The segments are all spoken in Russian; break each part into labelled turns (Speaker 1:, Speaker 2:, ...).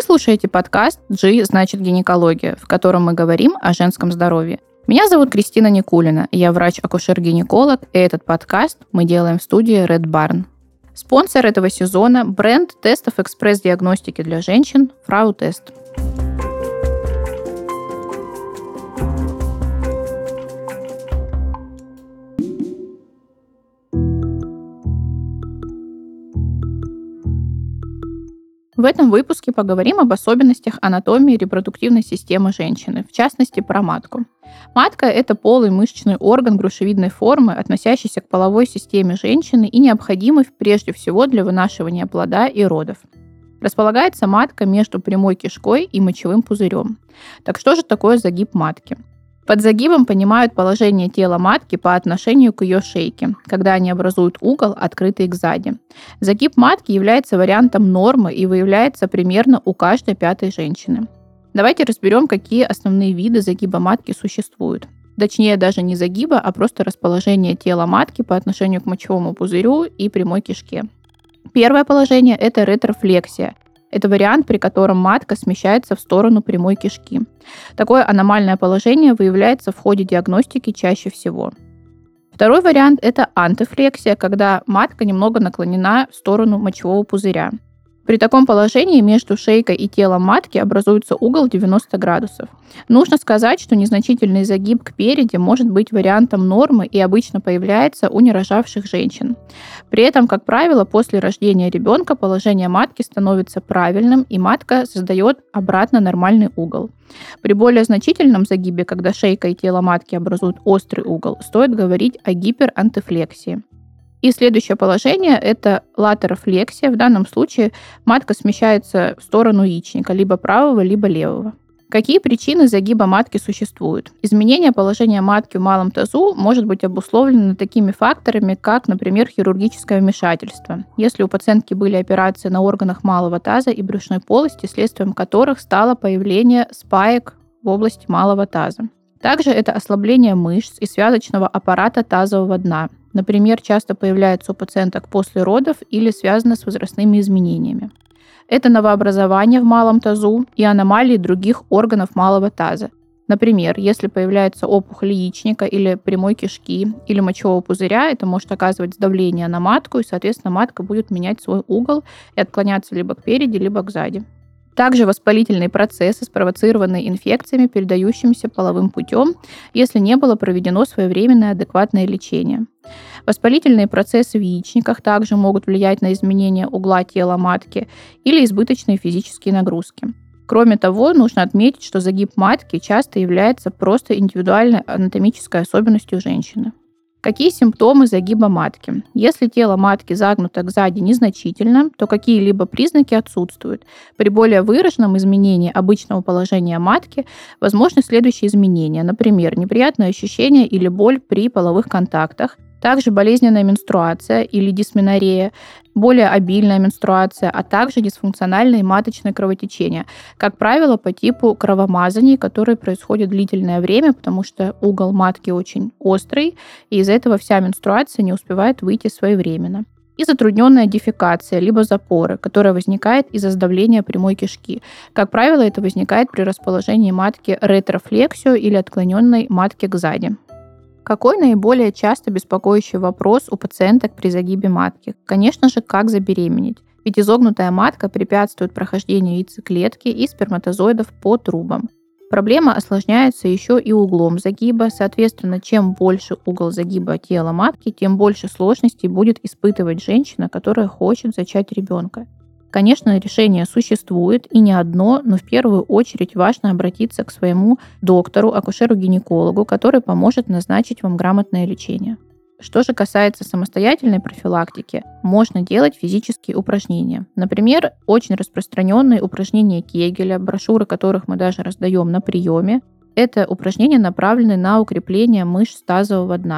Speaker 1: слушаете подкаст «G значит гинекология», в котором мы говорим о женском здоровье. Меня зовут Кристина Никулина, я врач-акушер-гинеколог, и этот подкаст мы делаем в студии Red Barn. Спонсор этого сезона – бренд тестов экспресс-диагностики для женщин Frau Test. В этом выпуске поговорим об особенностях анатомии репродуктивной системы женщины, в частности, про матку. Матка – это полый мышечный орган грушевидной формы, относящийся к половой системе женщины и необходимый прежде всего для вынашивания плода и родов. Располагается матка между прямой кишкой и мочевым пузырем. Так что же такое загиб матки? Под загибом понимают положение тела матки по отношению к ее шейке, когда они образуют угол, открытый к сзади. Загиб матки является вариантом нормы и выявляется примерно у каждой пятой женщины. Давайте разберем, какие основные виды загиба матки существуют. Точнее, даже не загиба, а просто расположение тела матки по отношению к мочевому пузырю и прямой кишке. Первое положение – это ретрофлексия. Это вариант, при котором матка смещается в сторону прямой кишки. Такое аномальное положение выявляется в ходе диагностики чаще всего. Второй вариант – это антифлексия, когда матка немного наклонена в сторону мочевого пузыря. При таком положении между шейкой и телом матки образуется угол 90 градусов. Нужно сказать, что незначительный загиб кпереди может быть вариантом нормы и обычно появляется у нерожавших женщин. При этом, как правило, после рождения ребенка положение матки становится правильным, и матка создает обратно нормальный угол. При более значительном загибе, когда шейка и тело матки образуют острый угол, стоит говорить о гиперантифлексии. И следующее положение – это латерофлексия. В данном случае матка смещается в сторону яичника, либо правого, либо левого. Какие причины загиба матки существуют? Изменение положения матки в малом тазу может быть обусловлено такими факторами, как, например, хирургическое вмешательство, если у пациентки были операции на органах малого таза и брюшной полости, следствием которых стало появление спаек в области малого таза. Также это ослабление мышц и связочного аппарата тазового дна. Например, часто появляется у пациенток после родов или связано с возрастными изменениями. Это новообразование в малом тазу и аномалии других органов малого таза. Например, если появляется опухоль яичника или прямой кишки или мочевого пузыря, это может оказывать давление на матку, и, соответственно, матка будет менять свой угол и отклоняться либо кпереди, либо ксади. Также воспалительные процессы, спровоцированные инфекциями, передающимися половым путем, если не было проведено своевременное адекватное лечение. Воспалительные процессы в яичниках также могут влиять на изменение угла тела матки или избыточные физические нагрузки. Кроме того, нужно отметить, что загиб матки часто является просто индивидуальной анатомической особенностью женщины. Какие симптомы загиба матки? Если тело матки загнуто ксади незначительно, то какие-либо признаки отсутствуют. При более выраженном изменении обычного положения матки возможны следующие изменения. Например, неприятное ощущение или боль при половых контактах, также болезненная менструация или дисменорея, более обильная менструация, а также дисфункциональные маточные кровотечения. Как правило, по типу кровомазаний, которые происходят длительное время, потому что угол матки очень острый, и из-за этого вся менструация не успевает выйти своевременно. И затрудненная дефекация, либо запоры, которая возникает из-за сдавления прямой кишки. Как правило, это возникает при расположении матки ретрофлексию или отклоненной матки ксади. Какой наиболее часто беспокоящий вопрос у пациенток при загибе матки? Конечно же, как забеременеть. Ведь изогнутая матка препятствует прохождению яйцеклетки и сперматозоидов по трубам. Проблема осложняется еще и углом загиба. Соответственно, чем больше угол загиба тела матки, тем больше сложностей будет испытывать женщина, которая хочет зачать ребенка. Конечно, решение существует и не одно, но в первую очередь важно обратиться к своему доктору, акушеру-гинекологу, который поможет назначить вам грамотное лечение. Что же касается самостоятельной профилактики, можно делать физические упражнения. Например, очень распространенные упражнения Кегеля, брошюры которых мы даже раздаем на приеме. Это упражнения направлены на укрепление мышц тазового дна.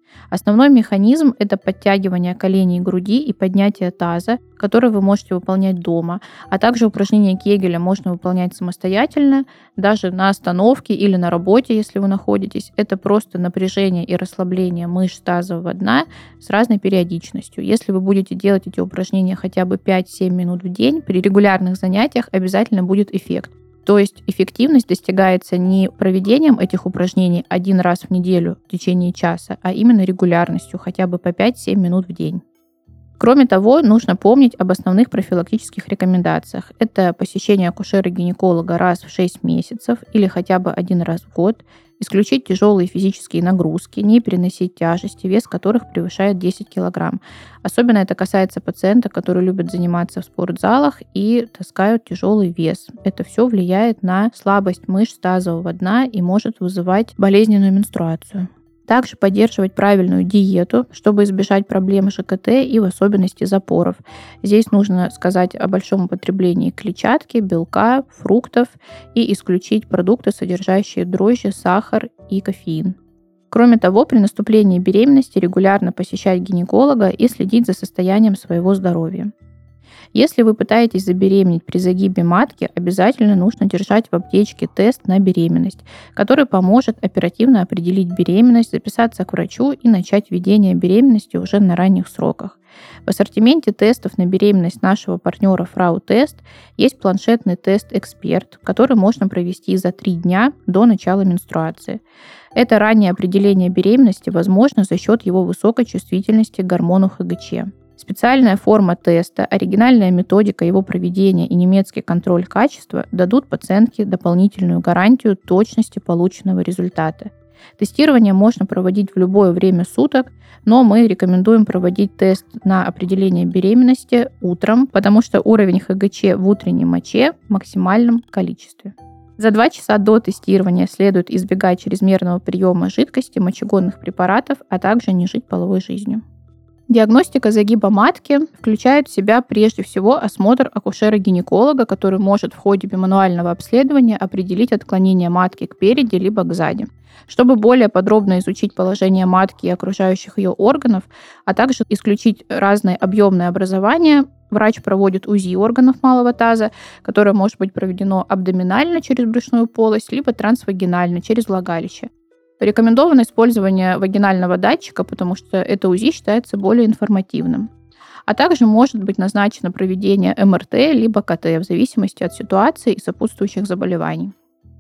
Speaker 1: Основной механизм – это подтягивание коленей и груди и поднятие таза, которое вы можете выполнять дома, а также упражнения Кегеля можно выполнять самостоятельно, даже на остановке или на работе, если вы находитесь. Это просто напряжение и расслабление мышц тазового дна с разной периодичностью. Если вы будете делать эти упражнения хотя бы 5-7 минут в день, при регулярных занятиях обязательно будет эффект. То есть эффективность достигается не проведением этих упражнений один раз в неделю в течение часа, а именно регулярностью, хотя бы по 5-7 минут в день. Кроме того, нужно помнить об основных профилактических рекомендациях. Это посещение акушера-гинеколога раз в 6 месяцев или хотя бы один раз в год, исключить тяжелые физические нагрузки, не переносить тяжести, вес которых превышает 10 кг. Особенно это касается пациентов, которые любят заниматься в спортзалах и таскают тяжелый вес. Это все влияет на слабость мышц тазового дна и может вызывать болезненную менструацию. Также поддерживать правильную диету, чтобы избежать проблем ЖКТ и в особенности запоров. Здесь нужно сказать о большом употреблении клетчатки, белка, фруктов и исключить продукты, содержащие дрожжи, сахар и кофеин. Кроме того, при наступлении беременности регулярно посещать гинеколога и следить за состоянием своего здоровья. Если вы пытаетесь забеременеть при загибе матки, обязательно нужно держать в аптечке тест на беременность, который поможет оперативно определить беременность, записаться к врачу и начать ведение беременности уже на ранних сроках. В ассортименте тестов на беременность нашего партнера Frau Test есть планшетный тест «Эксперт», который можно провести за 3 дня до начала менструации. Это раннее определение беременности возможно за счет его высокой чувствительности к гормону ХГЧ. Специальная форма теста, оригинальная методика его проведения и немецкий контроль качества дадут пациентке дополнительную гарантию точности полученного результата. Тестирование можно проводить в любое время суток, но мы рекомендуем проводить тест на определение беременности утром, потому что уровень ХГЧ в утренней моче в максимальном количестве. За 2 часа до тестирования следует избегать чрезмерного приема жидкости, мочегонных препаратов, а также не жить половой жизнью. Диагностика загиба матки включает в себя прежде всего осмотр акушера-гинеколога, который может в ходе бимануального обследования определить отклонение матки кпереди либо кзади. Чтобы более подробно изучить положение матки и окружающих ее органов, а также исключить разные объемные образования, врач проводит УЗИ органов малого таза, которое может быть проведено абдоминально через брюшную полость, либо трансвагинально через влагалище. Рекомендовано использование вагинального датчика, потому что это УЗИ считается более информативным. А также может быть назначено проведение МРТ либо КТ в зависимости от ситуации и сопутствующих заболеваний.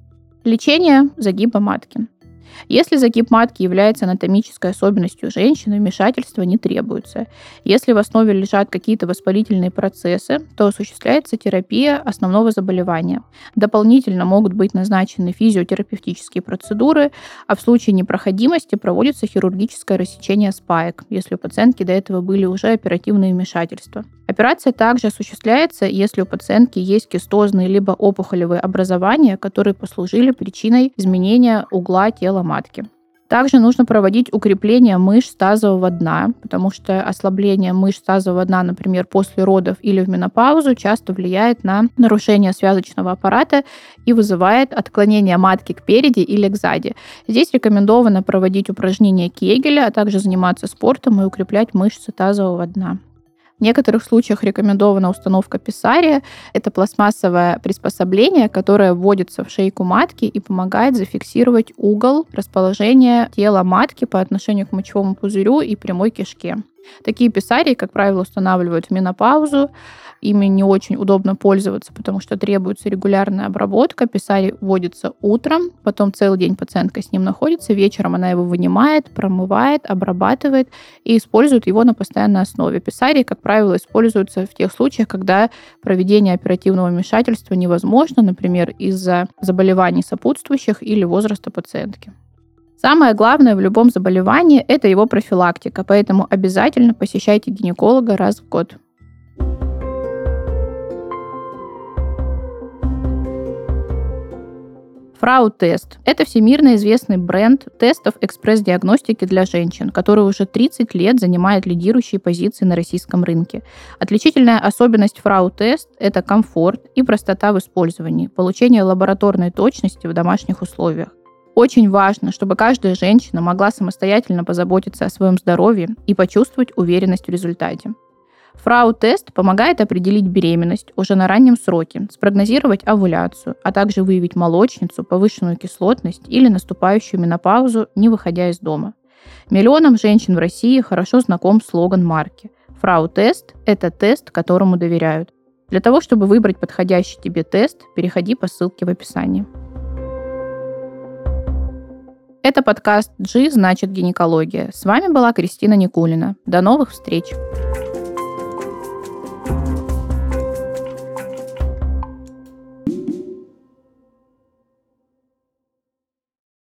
Speaker 1: Лечение загиба матки. Если загиб матки является анатомической особенностью женщины, вмешательства не требуется. Если в основе лежат какие-то воспалительные процессы, то осуществляется терапия основного заболевания. Дополнительно могут быть назначены физиотерапевтические процедуры, а в случае непроходимости проводится хирургическое рассечение спаек, если у пациентки до этого были уже оперативные вмешательства. Операция также осуществляется, если у пациентки есть кистозные либо опухолевые образования, которые послужили причиной изменения угла тела матки. Также нужно проводить укрепление мышц тазового дна, потому что ослабление мышц тазового дна, например, после родов или в менопаузу, часто влияет на нарушение связочного аппарата и вызывает отклонение матки кпереди или кзади. Здесь рекомендовано проводить упражнения Кегеля, а также заниматься спортом и укреплять мышцы тазового дна. В некоторых случаях рекомендована установка писария. Это пластмассовое приспособление, которое вводится в шейку матки и помогает зафиксировать угол расположения тела матки по отношению к мочевому пузырю и прямой кишке. Такие писарии, как правило, устанавливают в менопаузу. Ими не очень удобно пользоваться, потому что требуется регулярная обработка. Писарий вводится утром, потом целый день пациентка с ним находится, вечером она его вынимает, промывает, обрабатывает и использует его на постоянной основе. Писарии, как правило, используются в тех случаях, когда проведение оперативного вмешательства невозможно, например, из-за заболеваний сопутствующих или возраста пациентки. Самое главное в любом заболевании – это его профилактика, поэтому обязательно посещайте гинеколога раз в год. Frau Test – это всемирно известный бренд тестов экспресс-диагностики для женщин, который уже 30 лет занимает лидирующие позиции на российском рынке. Отличительная особенность Frau Test – это комфорт и простота в использовании, получение лабораторной точности в домашних условиях. Очень важно, чтобы каждая женщина могла самостоятельно позаботиться о своем здоровье и почувствовать уверенность в результате. Фрау-тест помогает определить беременность уже на раннем сроке, спрогнозировать овуляцию, а также выявить молочницу, повышенную кислотность или наступающую менопаузу, не выходя из дома. Миллионам женщин в России хорошо знаком слоган марки. Фрау-тест – это тест, которому доверяют. Для того, чтобы выбрать подходящий тебе тест, переходи по ссылке в описании. Это подкаст «G значит гинекология». С вами была Кристина Никулина. До новых встреч!